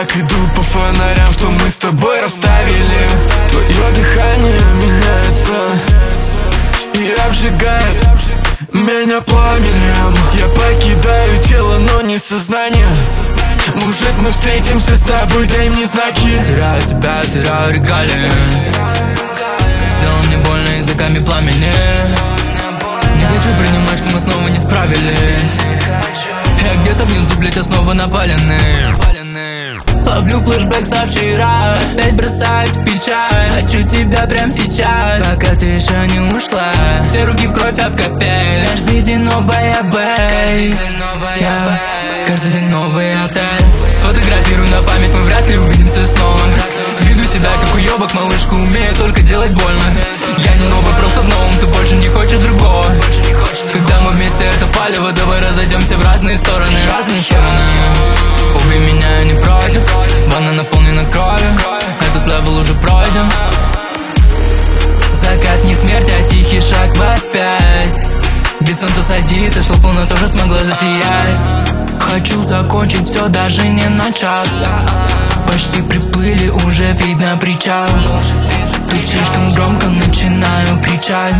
так иду по фонарям, что мы с тобой расставили. Твое дыхание меняется и обжигает меня пламенем. Я покидаю тело, но не сознание. Мужик, мы встретимся с тобой, дай мне знаки. Теряю тебя, теряю регалии. Сделал мне больно языками пламени. Не хочу принимать, что мы снова не справились. Я где-то внизу, блять, снова навалены. Ловлю флешбэк со вчера, опять бросает в печаль. Хочу тебя прямо сейчас, пока ты еще не ушла. Все руки в кровь об капель. Каждый день новая бэй. Каждый день новый отель. Сфотографирую на память, мы вряд ли увидимся снова. Веду себя как уебок, малышка, умею только делать больно. Я не новый, просто в новом, ты больше не хочешь другого. Когда мы вместе, это палево, давай разойдемся в разные стороны. Убей меня, я не против. Ванна наполнена кровью, этот левел уже пройден. Закат не смерть, а тихий шаг воспять. Ведь солнце садится, что луна тоже смогла засиять. Хочу закончить все, даже не начав. Почти приплыли, уже видно причал. Тут слишком громко начинаю кричать.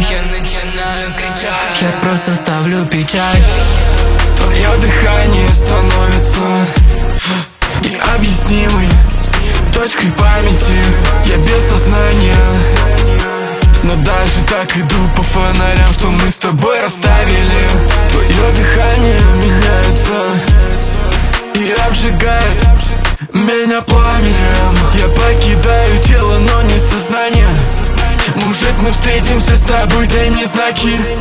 Я просто ставлю печать. Твое дыхание становится необъяснимой точкой памяти. Я без сознания, но даже так иду по фонарям, что мы с тобой расставили. Твое дыхание меняется и обжигает меня пламенем. Я покидаю тело, но не сознание. Мужик, мы встретимся с тобой, дай мне знаки.